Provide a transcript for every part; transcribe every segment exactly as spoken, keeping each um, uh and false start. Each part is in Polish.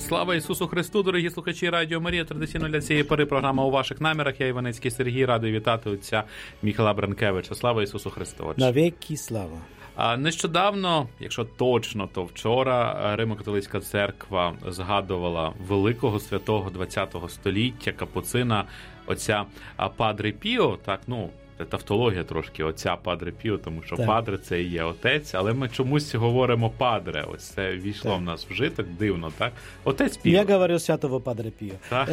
Слава Ісусу Христу, дорогі слухачі Радіо Марія. Традиційно для цієї пори програма «У ваших намірах». Я Іванецький Сергій, радий вітати отця Міхайла Бренкевича. Слава Ісусу Христу. Навіки слава. А нещодавно, якщо точно, то вчора Римо-католицька церква згадувала великого святого ХХ століття, капуцина, отця Падре Піо, так, ну, тавтологія трошки, отця Падре Піо, тому що так. Падре – це і є отець, але ми чомусь говоримо Падре. Ось це війшло так. в нас в житок, дивно, так? Отець Піо. Я говорю святого Падре Піо. Так.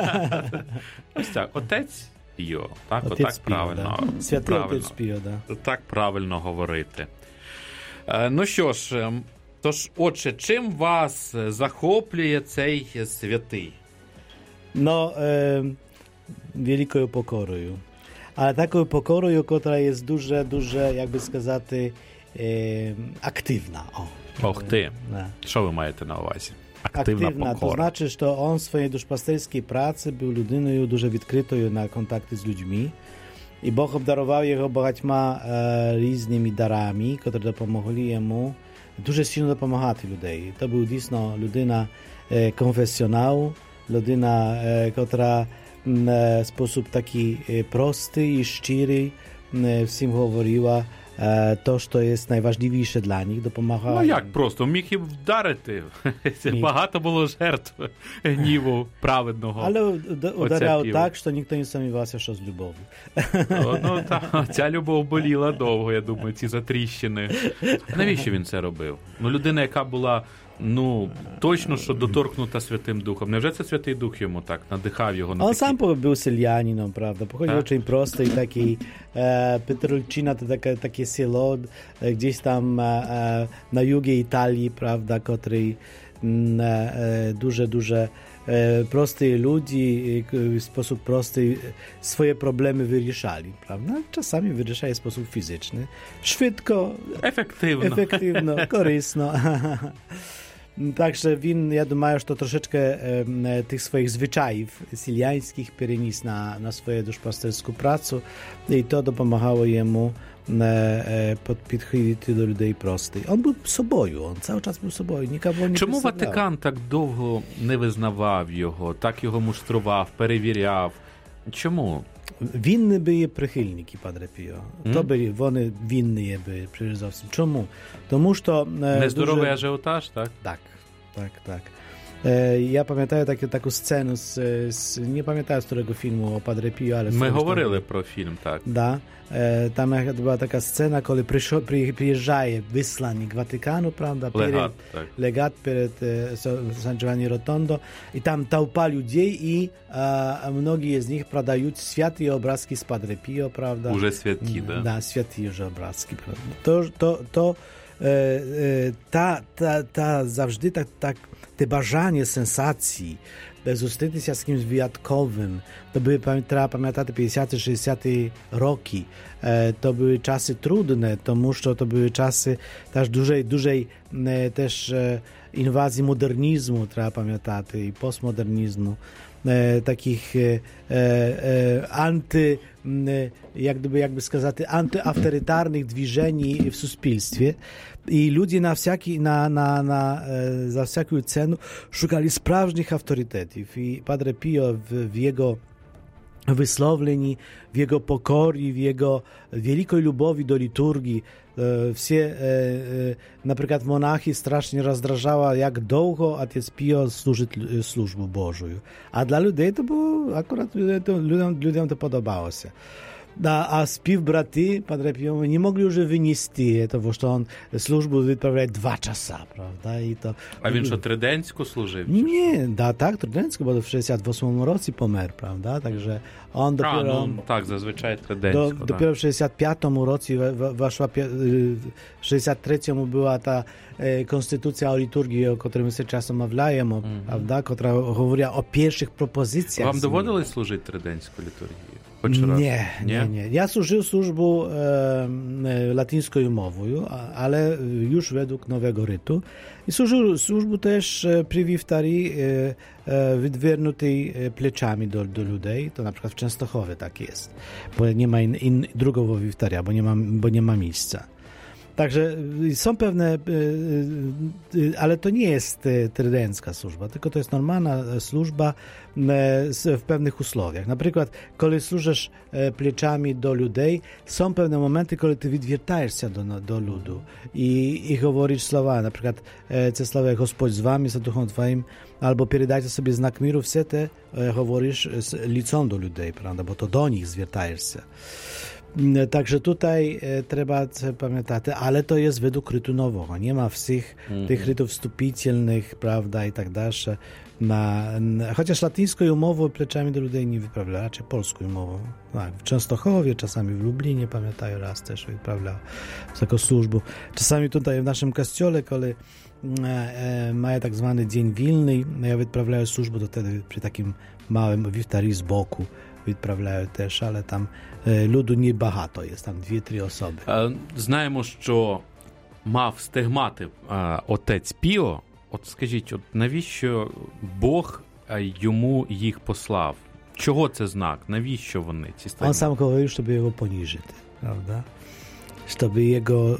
Ось так, отець Піо. Так, отець отак Піо, правильно. Да. Святий правильно, отець Піо, да. Так правильно говорити. Ну що ж, тож, отче, чим вас захоплює цей святий? Ну, е, великою покорою. Ale taką pokorою, która jest дуже, дуже, як би сказати, е, активна. О, Ох ти. Да. Що ви маєте на увазі? Активна, активна покора. To znaczy, że on w swojej duszpasterskiej pracy był людиною дуже відкритою на контакти з людьми. І Бог обдарував його багатьма е, різними дарами, які допомогли йому дуже сильно допомагати людей. То був дійсно людина е, конфесіонал, людина, е, яка w sposób taki prosty i szczery всім говорила to, що є найважливіше для них, допомагала. Ну як просто? Міг і вдарити. Міг. Багато було жертв гніву праведного. Але ударяв так, що ніхто не сумнівався, що з любов'ю. Ну, ну та, ця любов боліла довго, я думаю, ці затріщини. Навіщо він це робив? Ну, людина, яка була ну, точно, що доторкнута Святим Духом. Невже це Святий Дух йому так надихав його на Он такі... сам був селянином, правда. Походив дуже простий такий. Е, Петрольчина – це таке, таке село, десь там е, на югі Італії, правда, котрий дуже-дуже е, прості люди w sposób prosty swoje problemy wyryszali, prawda? Czasami wyryszają w sposób fizyczny. Szybko, efektywno, efektywno korysno. Także він, я думаю, що трошечки e, тих своїх звичаїв сільянських переніс на, на свою душпастерську працю, і то допомагало йому e, e, підходити до людей простих. Він був собою, він цілий час був собою, нікого не Чому Ватикан так довго не визнавав його, так його муштрував, перевіряв? Чому? Винні були прихильники Падре Піо. Mm? То були, вони винні були, перш за все. Чому? Тому що... Е, Нездоровий дуже... ажіотаж, так? Так, так, так. Е, я пам'ятаю таку, таку сцену, з, з, не пам'ятаю, з którego фільму о Падре Піо, але... Ми говорили про фільм, так. Да. Е, там була така сцена, коли прийшов, при, приїжджає висланник Ватикану, правда? Легат, перед, так. Легат перед е, Сан Джованні Ротондо. І там толпа людей, і е, многие з них продають святі образки з Падре Піо, правда? Уже святі, да? Да, святі вже образки, правда. То, то, то е, е, та, та, та завжди так, так, те бажання сенсації, зустрітися з кимось винятковим. To były, trzeba pamiętać, pięćdziesiąte sześćdziesiąte roki. E, to były czasy trudne, тому що to były czasy też dużej, dużej e, też e, inwazji modernizmu, trzeba pamiętać, i postmodernizmu. E, takich e, e, anty, e, jak gdyby, jakby сказати, antyautorytarnych движений w суспільстві. I ludzie na всякі, на, на, на, e, za всяку cenę szukali справжніх авторитетів. I Padre Pio w, w jego wysłowieni, w jego pokory, w jego wielkiej lubowi do liturgii. Всі, наприклад, монахи страшно розdrażała, як довго отець Піо служить службу Божою. А для людей то було, акурат людям, людям то подобалося. Да, а співбрати Падре Піо не могли вже винести того, що він службу відправляє два часа, правда? І то... А він що, триденську служив? Ні, да, так, триденську, бо в шістдесят восьмому році помер, правда? Takže on dopiero... А, ну, так, зазвичай триденську, do, да. Dopiero w шістдесят п'ятому році, weszła, w шістдесят третьому była ta e, konstytucja o liturgii, o której my się czasem omawiamy, mm-hmm. prawda? Która mówiła o pierwszych propozycjach. Вам доводилось служити триденську літургію? Nie, nie, nie. Ja służył służbą e, latyńską mową, ale już według nowego rytu. I służył służbą też przy wiftarii e, e, wydwiernutej pleczami do, do ludzi. To na przykład w Częstochowie tak jest, bo nie ma in, in, drugiego wiftaria, bo nie ma, bo nie ma miejsca. Także są pewne, ale to nie jest trydencka służba, tylko to jest normalna służba w pewnych usłowiach. Na przykład, kiedy służysz pleczami do ludzi, są pewne momenty, kiedy ty wywiertajesz się do, do ludu i, i mówisz słowa, na przykład te słowa Господь z wami, z duchem twoim, albo передайте sobie znak miru, все te mówisz z licą do ludzi, prawda, bo to do nich zwiertajesz się. Także tutaj e, trzeba pamiętać, ale to jest według rytu nowego. Nie ma wszystkich mm-hmm. tych rytów wstupitelnych, prawda, i tak dalej. Na, na, chociaż latyńską umową pleczami do ludzi nie wyprawia, raczej polską umową. Tak, w Częstochowie, czasami w Lublinie, pamiętają, raz też wyprawiał taką służbę. Czasami tutaj w naszym kościele, kiedy e, e, mają tak zwany dzień wilny, ja wyprawiają służbę, to wtedy przy takim małym wiftarii z boku відправляють теж, але там е, люду небагато є, там дві-три особи. Знаємо, що мав стигмати а, отець Піо. От скажіть, от навіщо Бог йому їх послав? Чого це знак? Навіщо вони, ці стигмати? Он сам говорив, щоб його поніжити, правда? Щоб його...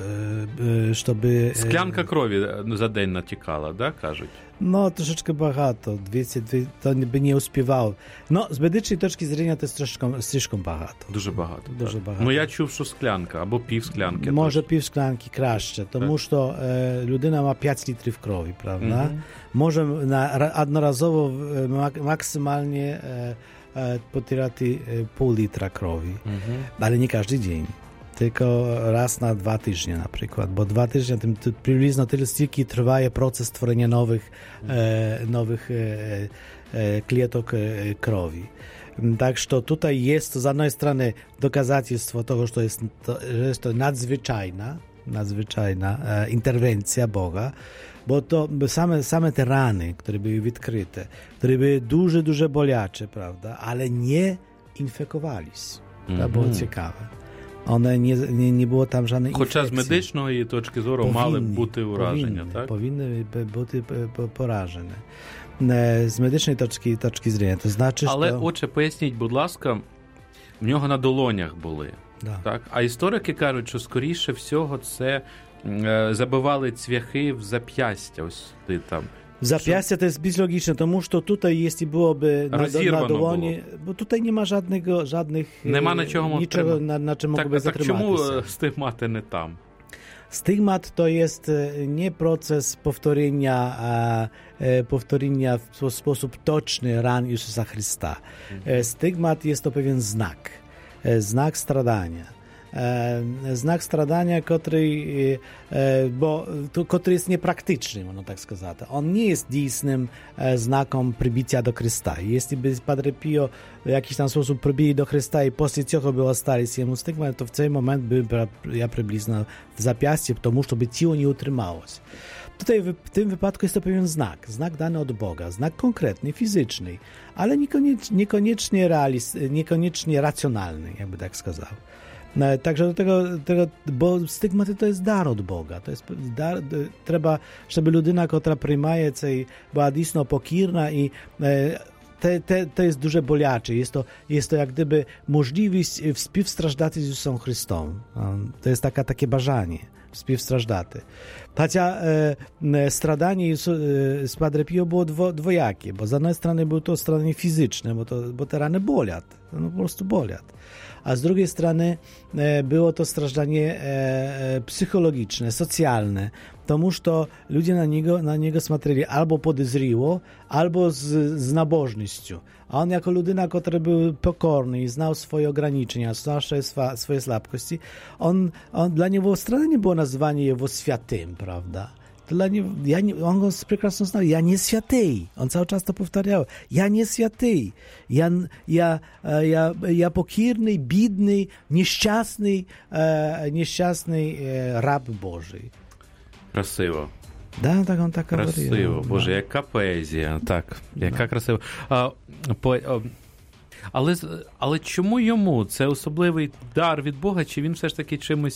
Е, е, щоб, е, Склянка крові за день натікала, да, кажуть? No, troszeczkę багато, dwieście, to by nie uspiewał. No, z medycznej toczki widzenia to jest troszeczkę, troszeczkę багато. Дуже багато. Дуже багато. Ну, я чув, що склянка, або пів склянки. Może pół szklanki краще, тому що e, людина ma pięć litrów krwi, prawda? Mm-hmm. Może na, jednorazowo mak, maksymalnie e, e, potierać e, pół litra krwi, mm-hmm. ale nie każdy dzień. Tylko raz na dwa tygodnie na przykład, bo dwa tygodnie tym przybliżno tyle stільки trwa proces tworzenia nowych, e, nowych e, e, klietok e, krwi. Tak, że tutaj jest to z jednej strony dokazательstwo tego, że to jest, to, że jest to nadzwyczajna, nadzwyczajna e, interwencja Boga, bo to same, same te rany, które były odkryte, które były duże, duże boliacze, prawda, ale nie infekowali się. To mm-hmm. było ciekawe. One nie, nie, nie było tam żadnej Хоча infekcji. з медичної точки зору powinny, мали бути ураження, powinny, так? Powinny бути поражені. З медичної точки, точки зрення. То значить, Але, що... отче, поясніть, будь ласка, в нього на долонях були. Да. Так? А історики кажуть, що скоріше всього це е, забивали цвяхи в зап'ястя. Ось ти там. Zapiastia to jest być logiczne, тому що tutaj jeśli byłoby na, na dłoni, bo tutaj nie ma żadnego, żadnych Нема на чому niczego, na, na czym tak, mogłoby tak zatrzymać czemu stygmaty nie tam? Stygmat to jest nie proces powtórzenia, a, powtórzenia w sposób toczny ran Jezusa Chrysta. Mhm. Stygmat jest to pewien znak, znak stradania. Znak stradania, który, bo, który jest niepraktyczny, można tak сказать. On nie jest dійсним znakiem przybicia do Chrysta. Jeśli by Padre Pio w jakiś tam sposób przybili do Chrysta i после цього by ostali jemu stygmat, to w ten moment by ja przybliżno w zapiaście, тому żeby ciło nie utrzymało się. Tutaj w tym wypadku jest to pewien znak, znak dany od Boga, znak konkretny, fizyczny, ale niekoniecznie, niekoniecznie, realist, niekoniecznie racjonalny, jakby tak сказał. Także do tego, tego, bo stygmaty to jest dar od Boga. To jest dar, trzeba, żeby ludyna, która przyjmuje cej, była dійсно pokirna i te, te, to jest duże boliacze. Jest to, jest to jak gdyby możliwość współstраждати z Jezusem Chrystem. To jest taka, takie bażanie. Współstраждати. Chociaż e, stradanie e, z Padre Pio było dwo, dwojakie, bo z jednej strony było to stradanie fizyczne, bo, to, bo te rany boliat, no po prostu boliat. A z drugiej strony e, było to stраждanie e, psychologiczne, socjalne, тому że ludzie na niego, na niego смотрели albo podezriło, albo z, z nabożnością. A on jako ludyna, który był pokorny i znał swoje ograniczenia, znał swoje, swoje słabkości, on, on, dla niego stradanie było nazywanie jego świętym, prawda? Dla niego, ja nie, on go прекрасно znał, ja nie święty. On cały czas to powtarzał. Ja nie święty. Ja, ja, ja, ja pokierny, biedny, nieszczęsny, e, nieszczęsny e, rab Boży. Красиво. Да, так он так говорив. Красиво. Боже, да. яка поезія. Так, яка да. красива. А, по, а, але, але чому йому? Це особливий дар від Бога, чи він все ж таки чимось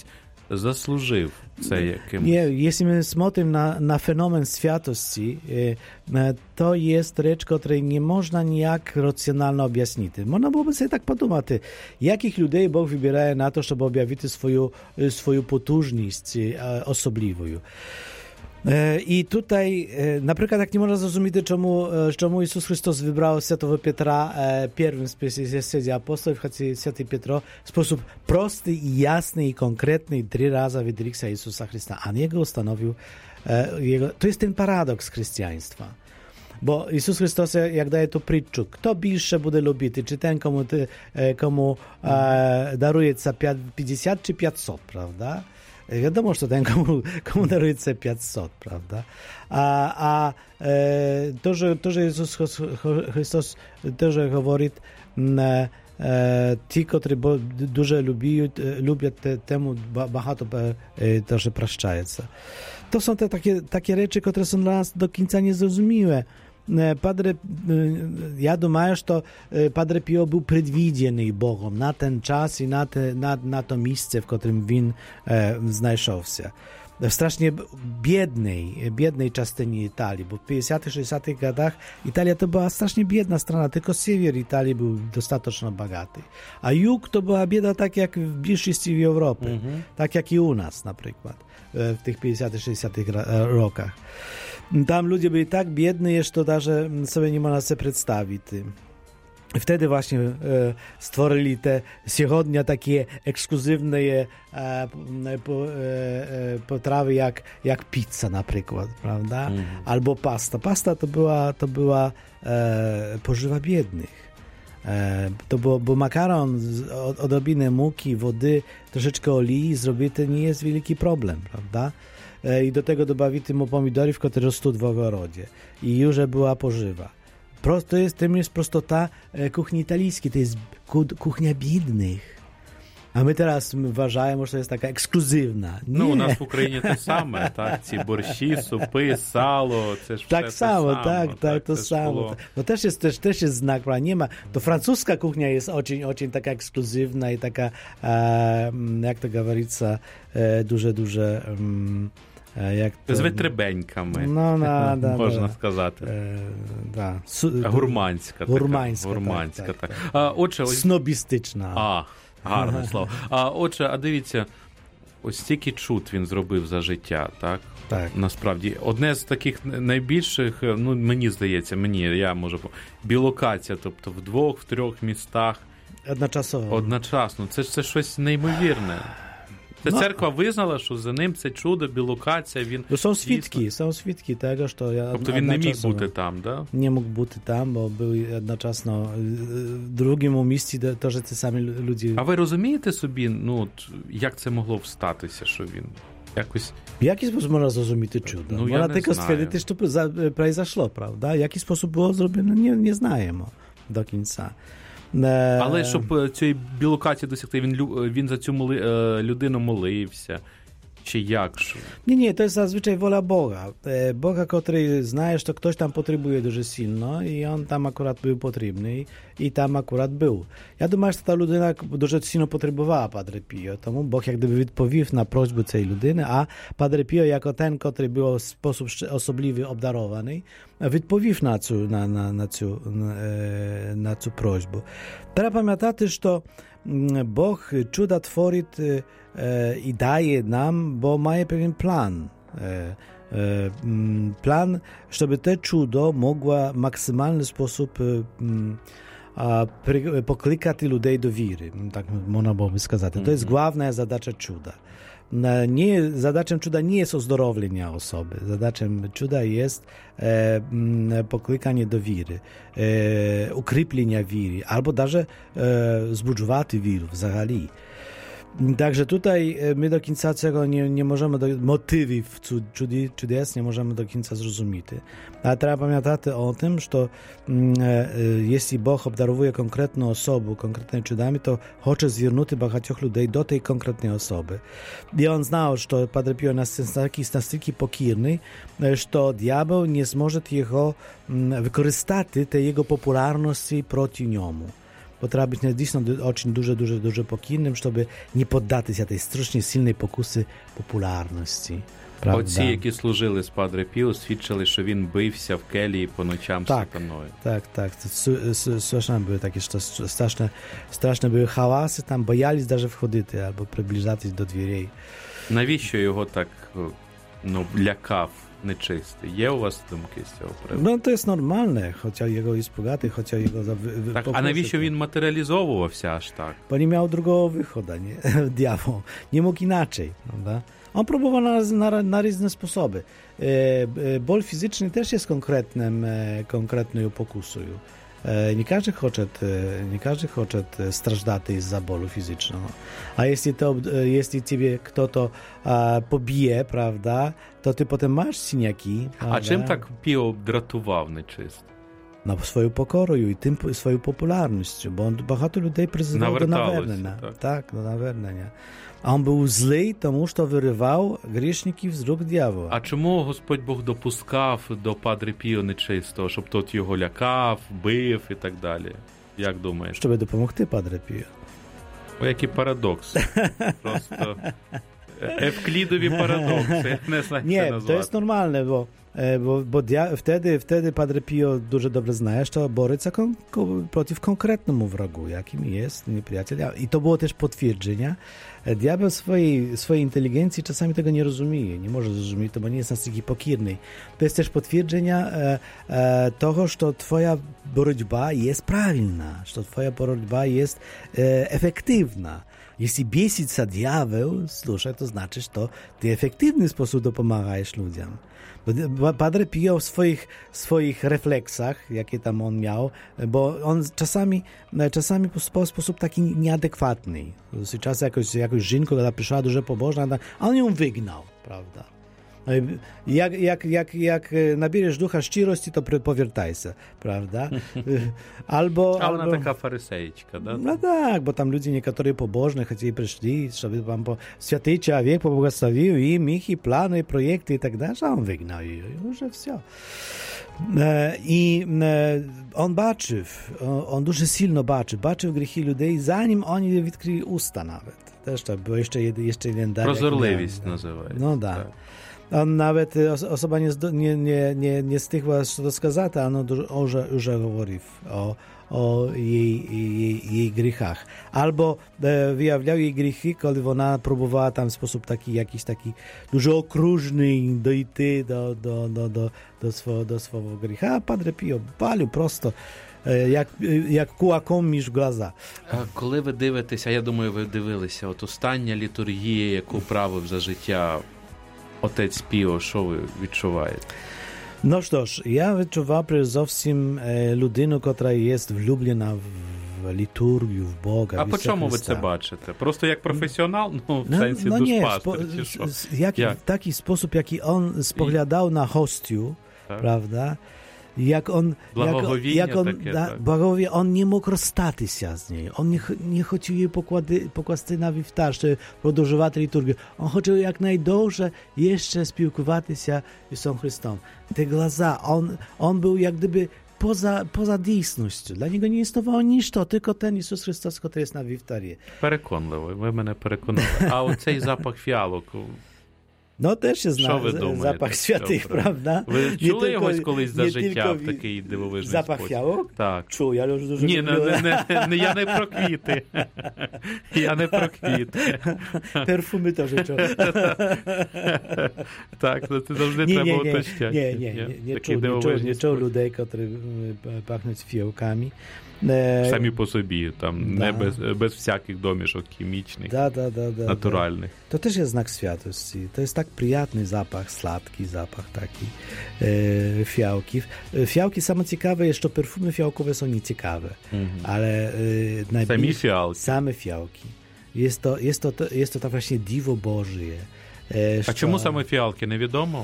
заслужив це якимось? Nie, jeśli my смотрим na, na fenomen świętości, to jest rzecz, której nie można ніяк racjonalnie objaśnić. Można byłoby sobie tak подумать, jakich ludzi Bóg wybiera na to, żeby objawić swoją, swoją potężność osobliwą. I tutaj, na przykład, jak nie można zrozumieć, czemu, czemu Jezus Chrystus wybrał świętego Piotra pierwszym z pięćdziesięciu apostołów, choć święty Piotro w sposób prosty i jasny i konkretny trzy razy wydrygł się Jezusa Chrystusa, a nie go ustanowił. Jego, to jest ten paradoks chrześcijaństwa. Bo Jezus Chrystus, jak daje tu przyczu, kto bliższe będzie lubić, czy ten, komu, komu e, daruje pięćdziesiąt czy pięćset, prawda? Wiadomo, że ten, komu, komu daruje pięćset, prawda? A, a e, to, że, to, że Jezus Chrystus też mówi, e, ci, którzy dużo lubią, lubią te, temu bardzo e, też przepraszają. To są te takie, takie rzeczy, które są dla nas do końca niezrozumiałe. Padre, ja думаю, że Padre Pio był przewidziany Bogiem na ten czas i na, te, na, na to miejsce, w którym on e, znajdował się. W strasznie biednej, biednej części Italii, bo w pięćdziesiątych, sześćdziesiątych latach Italia to była strasznie biedna strona, tylko sewer Italii był dostatecznie bogaty. A jug to była bieda tak jak w większości Europy, mm-hmm. tak jak i u nas na przykład w tych pięćdziesiątych, sześćdziesiątych rokach. Tam ludzie byli tak biedni, że to даже sobie nie można sobie przedstawić. Wtedy właśnie e, stworzyli te siłodnia takie ekskluzywne e, po, e, potrawy jak, jak pizza na przykład, prawda? Mm. Albo pasta. Pasta to była, to była e, pożywa biednych. E, to było, bo makaron z od, odrobiny muki, wody, troszeczkę olii zrobić to nie jest wielki problem, prawda? I do tego dobawić mu pomidorów, które rosną w ogrodzie. I już była pożywa. Prosto jest, tym jest prostota kuchni italijskiej, to jest kuchnia biednych. A my teraz uważamy, że to jest taka ekskluzywna. Nie. No, u nas w Ukrainie to samo, tak? Ці борщі, супи, сало, це ж tak все samo, те tak, samo. tak, to samo. Було... To też jest, też, też jest znak, prawda? Nie ma. To francuska kuchnia jest очень, очень taka ekskluzywna i taka, e, jak to говорится, e, duże, duże... Um, Jak to... З витребеньками, no, no, no, можна no. сказати. E, da. Su... Гурманська. Гурманська, така. Гурманська, так, так. так, так. А, отже, ось... Снобістична. А, гарне слово. А, отже, а дивіться, ось стільки чуд він зробив за життя, так? Так. Насправді, одне з таких найбільших, ну, мені здається, мені, я можу, білокація, тобто в двох, в трьох містах. Одночасово. Одночасно. Це ж це щось неймовірне. Та no. Церква визнала, що за ним це чудо, білокація, він... No są świadki, są świadki tego, że ja... Тобто він не міг бути там, да? Nie mógł być tam, bo był jednocześnie w drugim miejscu, to, że ci sami ludzie... А ви розумієте собі, ну, от, як це могло статися, що він якось... W jaki sposób można zrozumieć to cudo? No, można ja tylko stwierdzić, że to произошло, prawda? W jaki sposób było zrobione, nie, nie znajemy do końca. Але щоб цієї білокації досягти, він, він за цю моли, людину молився. Czy jak? Nie, nie, to jest zazwyczaj wola Boga. Boga, który znajesz, to ktoś tam potrzebuje дуже silno i on tam akurat był potrzebny i tam akurat był. Ja думаю, że ta ludyna дуже silno potrzebowała Padre Pio, тому Bóg jak gdyby odpowiedział na prośbę tej ludyny, a Padre Pio jako ten, który był w sposób osobliwy obdarowany, odpowiedział na цю, na, na, na, цю, na, na цю prośbę. Teraz pamiętajcie, że Bóg cuda tworzy i daje nam, bo ma pewien plan. Plan, żeby to cudo mogło w maksymalny sposób poklikać ludzi do wiry. Tak można byłoby сказать. To jest główna zadacza cuda. Nie, zadaczem cuda nie jest ozdrowienie osoby. Zadaczem cuda jest e, poklikanie do wiry, e, ukryplenia wiry, albo даже e, zbudować wiru w zagali. Także tutaj my do końca tego nie, nie możemy, do, motywów cudes nie możemy do końca zrozumieć. A trzeba pamiętać o tym, że e, jeśli Bóg obdarowuje konkretną osobę, konkretnymi cudami, to chce zwiernuty багатьох ludzi do tej konkretnej osoby. I on znał, że Padre Pio jest настільки покірний, że diabeł nie zmoże jego wykorzystać tej jego popularności przeciw niemu. bo trzeba być dійсно очень дуже-дуже дуже покірним, щоб не піддатися tej страшно сильної покуси популярності. Правда? Оці, які служили з Падре Піо, свідчили, що він бився в келії по ночам з так, сатаною. Так, так. Страшно були такі, що страшно, страшно були хаваси, там боялись навіть входити або приближатись до дверей. Навіщо його так, ну, лякав нечистий? Є у вас думки з цього приводу? Ну, то є нормально, хоча його іспугати, хоча його... Так, а навіщо він матеріалізовувався аж так? Бо не мав другого виходу, не? Дьявол. Не мог inaczej, prawda? On próbował na, na, na różne sposoby. E, e, ból fizyczny też jest konkretnym, e, konkretną pokusą. E, nie każdy chce, e, nie każdy chce strażdać z bólu fizycznego. A jeśli, to, e, jeśli ciebie kto to e, pobije, prawda, to ty potem masz siniaki. Prawda? A czym tak Pio dratував нечисто? No, swoją pokorą i tym swoją popularnością, bo on багато людей przyzywał do naвернення. Tak, tak do naвернення. A on był zły, тому що виривав грішників з рук дьявола. А чому Господь Бог допускав до Падре Піо нечистого, щоб тот його лякав, бив і так далі? Як думаєш? Щоб допомогти Падре Піо. О, який парадокс. Просто евклідові парадокси. Я не знаю, Ні, це назвати. to jest normalne, bo, bo, bo dia, wtedy, wtedy Padre Pio дуже добре знає, що бореться кон, проти конкретному врагу, яким jest nieprzyjaciel. I to było też potwierdzenie. Diabeł swojej, swojej inteligencji czasami tego nie rozumie, nie może zrozumieć, to bo nie jest настільки покірний. To jest też potwierdzenie e, e, того, że twoja боротьба jest prawilna, że twoja borotьба jest e, efektywna. Jeśli biesится diabeł, słuchaj, to znaczy, że ty w efektywny sposób dopomagasz ludziom. Padre Pio w swoich, swoich refleksach, jakie tam on miał, bo on czasami, czasami po sposób taki nieadekwatny. Czasem jakoś, jakoś żynko, która przyszła dużo pobożna, a on ją wygnał, prawda? Jak, jak, jak, jak nabierzesz ducha szczerości, to powiertaj się, prawda? Albo, a ona albo... taka farysejczka, da? No tak, bo tam ludzie niektórzy pobożni chcieli przyszli, żeby wam po... święty człowiek pobłogosławił im ich i plany, i projekty i tak dalej, a on wygnał i już wszystko. I on baczył, on дуже silno baczył, baczył grzechy ludzi, zanim oni odkryli usta nawet. Też to było jeszcze, jeszcze jeden dar. Prozorливість називається. No tak. On nawet, osoba nie, nie, nie, nie, nie stygła, co to skazać, a on już, już mówił o, o jej, jej, jej grzechach. Albo e, wyjawiał jej grzechy, kiedy ona próbowała tam w sposób taki, jakiś taki dużo okrużny dojść do, do, do, do, do, swojego, do swojego grzecha. A Padre Pio palił prosto, як, як кулаком між глаза. А коли ви дивитеся, я думаю, ви дивилися, от остання літургія, яку правив за життя отець Піо, що ви відчуваєте? No cóż, ja wyczuwam przede wszystkim ludину, która jest влюблена в liturgię, w Boga, А w по чому ви це бачите? Просто як професіонал? Ну, в сенсі душпастер, чи що? Jak, jak? W taki sposób, jaki on spoglądał na hostiu, tak. Prawda? Jak on, Благоговіння jak on, таке, da, так. Благоговіння, on nie mógł rozstać z niej. On nie, nie chciał jej pokłady, pokładać na wiwtar, czy продовжувати liturgię. On chciał jak najdłużej jeszcze spілкувати się z Jezusem Chrystusem. Te glaza, on, on był jak gdyby poza, poza dійсністю. Dla niego nie istniało nic, to tylko ten Jezus Chrystus, który jest na wiwtarі. Переконливо, ви мене переконали. А оцей запах фіалок... No też się zna zapach świętych, prawda? Ви чули йогось колись за життя в такий дивовижний запах спосіб? фіалок? Так. Чув, я вже дуже Ні, люблю. не, не, не, я не про квіти. Я не про квіти. Перфуми теж чув. Так, ну це завжди ні, треба ні, уточняти. Ні, ні, ні, не чув, не чув, не чув людей, які пахнуть фіалками. Самі по собі, там, да. не без, без всяких домішок хімічних, да, да, да, да, натуральnych. Da. To też jest znak świętości. To jest tak przyjemny zapach, sladki zapach taki e, fiałki. Fiałki same ciekawe jest, że perfumy fiałkowe są nieciekawe, mhm. ale e, sami fiałki. Same fiałki. Jest to, jest to, to, jest to tak właśnie diwo Bożie. E, A czemu same fiałki? Невідомо?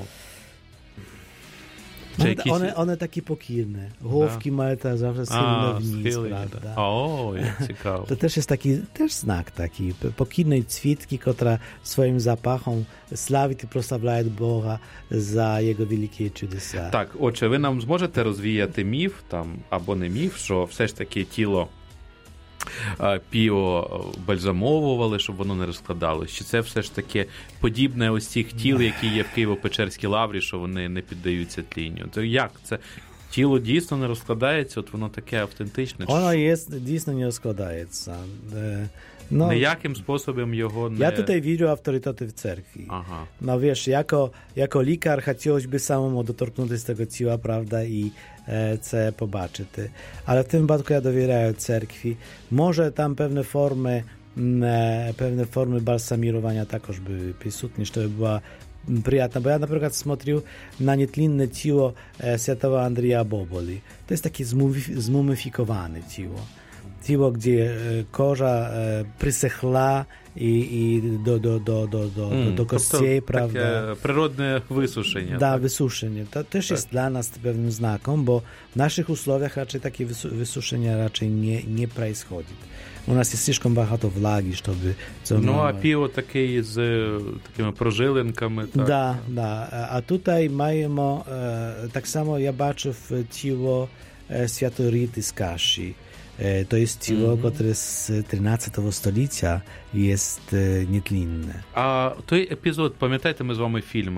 One, jakieś... one, one takie pokirne. Główki da. Mają to zawsze schylone wniz, prawda? O, jak ciekawe. To też jest taki też znak taki pokirnej cwitki, która swoim zapachom sławi i proslavляє Boga za Jego wielkie чудеса. Так, отже, ви нам зможете розвіяти міф, там, або не міф, що все ж таки тіло Піо бальзамовували, щоб воно не розкладалось? Чи це все ж таки подібне ось цих тіл, які є в Києво-Печерській лаврі, що вони не піддаються тлінню? То як це? Тіло дійсно не розкладається, от воно таке автентичне? Воно є, дійсно не розкладається. No, ніяким способом його не... Ja tutaj widzę autorytety w cerkwi. Aha. No wiesz, jako, jako likar chciałbyś samemu dotknąć z tego ciała, prawda, i e, це побачити. Ale w tym wypadku ja dowierzam cerkwi. Może tam pewne formy e, pewne formy balsamirowania takoż były присутні, żeby była приятно. Bo ja na przykład смотрю na nietlинne ciało e, świętego Andrija Boboli. To jest takie zmumifikowane ciało. Ciało, gdzie koża e, przysechła i, i do, do, do, do, do, mm, do kościej, prawda? Takie przyrodne wysuszenie. Da, tak? wysuszenie. To też tak. jest dla nas pewnym znakiem, bo w naszych usłowiach raczej takie wysuszenie raczej nie, nie происходит. У нас є слишком багато влаги, щоб... Ну, а пиво таке з такими прожилинками. Так. Да, да. А тут маємо, так само я бачив тіло Свято-Рити з Каші. To jest ciało, mm-hmm. które z тринадцятого століття jest nietlинne. А той епізод, пам'ятаєте, ми з вами фільм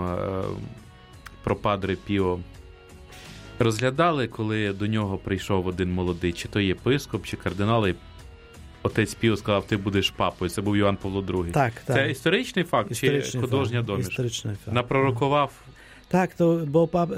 про Падре Піо розглядали, коли до нього прийшов один молодий, чи то єпископ, чи кардинал, і отець Піо сказав, ти будеш папою. Це був Йоанн Павло другий. Так, так. Це історичний факт, історичний чи художня домішка? Історичний факт. Напророкував? Tak, to bo pap,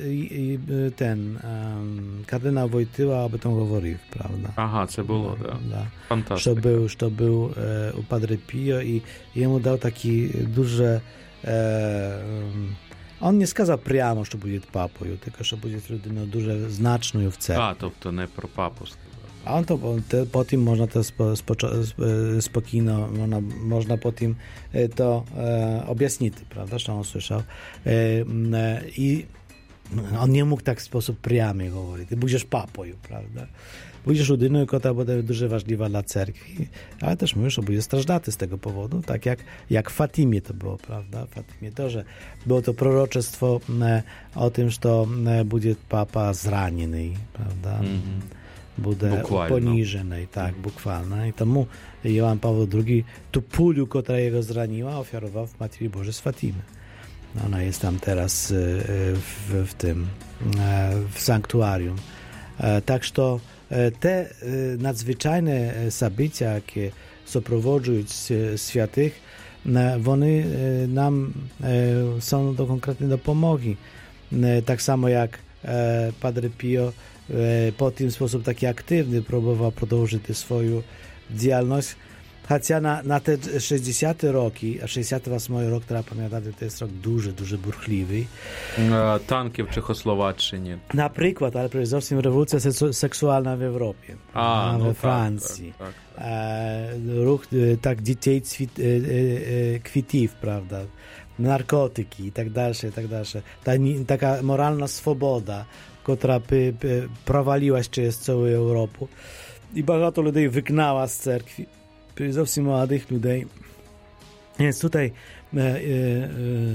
ten um, kardynał Wojtyła o tym mówił, prawda? Aha, co było, da. da. Fantastycznie. To był, to był e, u Padre Pio i jemu dał taki duży e, um, on nie сказав прямо, що буде папою, tylko що буде людиною дуже значною в церкві. А, тобто не про папу сказав. A on to, to po tym można to spo, spo, spokojno, można, można po tym to e, objaśnić, prawda, że on słyszał. E, e, I on nie mógł tak w sposób priamy mówić. Ty będziesz papoju, prawda? Będziesz ludynою, która będzie дуже ważliwa dla cerkwi, ale też mówisz, że będzie strażdaty z tego powodu, tak jak, jak w Fatimie to było, prawda? W Fatimie to, że było to proroczestwo e, o tym, że to e, będzie papa zraniony, prawda? Mm-hmm. Буде поніжений, так, буквально. І тому Іван Павло другий ту пулю, яка його зранила, оферував Матері Божій з Фатими. Вона є там teraz w, w tym, w sanktuarium. Tak, że te nadzwyczajne zabycia, jakie sopроводжують świętych, вони nam są do konkretnej dopomogi. Tak samo jak Padre Pio po tym sposób taki aktywny próbował продовжити swoją działalność. Chociaż na, na te sześćdziesiąte roki, a sześćdziesiąty ósmy rok, która pamiętacie, to jest rok duży, duży бурхливий. Tanki w Czechosłowacji. Na przykład, ale przede wszystkim rewolucja seksualna w Europie, a, we no Francji. Tak, tak, tak. E, ruch tak dzieci e, e, kwitów, prawda? Narkotyki i tak dalsze, i tak dalsze. Ta, taka moralna swoboda, która by, by провалила через całą Europę i багато людей wygnała z cerkwi, przede młodych ludzi. Więc tutaj e, e, e,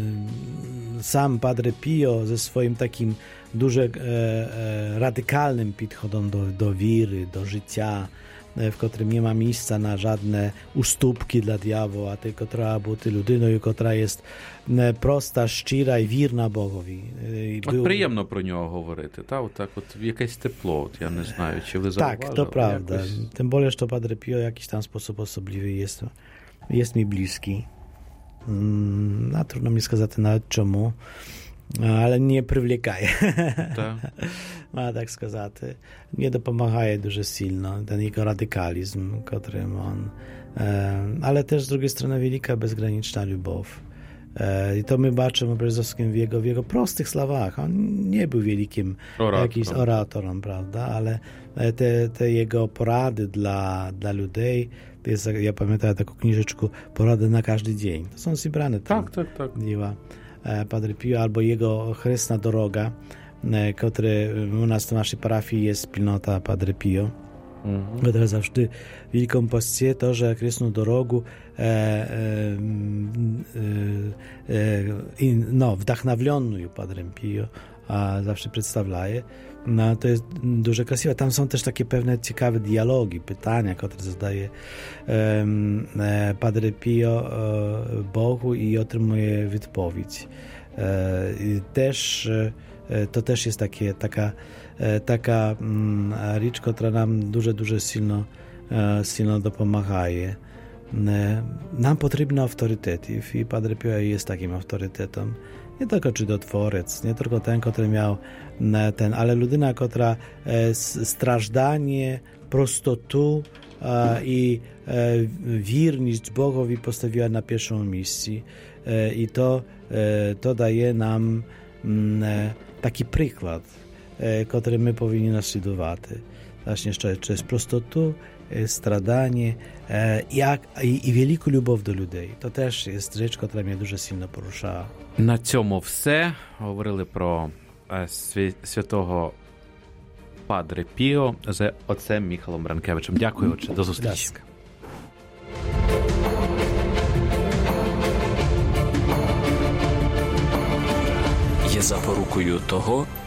sam Padre Pio ze swoim takim дуже e, e, radykalnym podchodem do, do wiry, do życia, w którym nie ma miejsca na żadne ustupki dla diabła, tylko trzeba być людиною, która jest prosta, szczira i wierna Bogowi. От Był... приємно про нього говорити, та? От так от якесь тепло, от я не знаю, чи ви зауважили? Tak, to prawda. Jakoś... Tym bardziej, że Padre Pio w jakiś tam sposób osobliwy jest, jest mi bliski. Mm, a trudno mi сказати nawet czemu, ale nie привлікає. Tak. Można tak сказати. Nie допомагає дуже сильно, ten jego radykalizm, którym on, e, ale też z drugiej strony wielka, bezgraniczna любов. E, I to my baczymy przede wszystkim w jego, w jego prostych słowach. On nie był wielkim oratorem, jakimś oratorem, prawda, ale te, te jego porady dla, dla ludzi, to jest, ja pamiętam taką książeczkę, porady na każdy dzień. To są zebrane tam. Tak, tak, tak. Dzieła Padre Pio, albo jego chrzestna droga, który u nas w naszej parafii jest wspólnota Padre Pio, mm-hmm. która zawsze w Wielkim Poście to, że chrzestną drogę e, e, e, e, no, wdachnownioną Padre Pio a zawsze przedstawia No, to jest дуже красиво. Tam są też takie pewne ciekawe dialogi, pytania, które zadaje um, Padre Pio um, Bogu i otrzymuje odpowiedź. Um, też, to też jest takie, taka, taka um, rzecz, która nam дуже, дуже silno, uh, silno dopomagaje. Nam potrzebny autorytet i Padre Pio jest takim autorytetem. Nie tylko czudotwórec, nie tylko ten, który miał ten, ale ludyna, która strażdanie, prostotu i wierność Bogowi postawiła na pierwszą misję. I to, to daje nam taki przykład, który my powinni naśladować. Właśnie przez prostotu, stradanie jak, i, i wielką любов до людей. То теж є rzecz, która mnie дуже сильно порушала. На цьому все. Говорили про свя- святого Падре Піо з отцем Міхалом Бранкевичем. Дякую, отче. До зустрічі. Є запорукою того,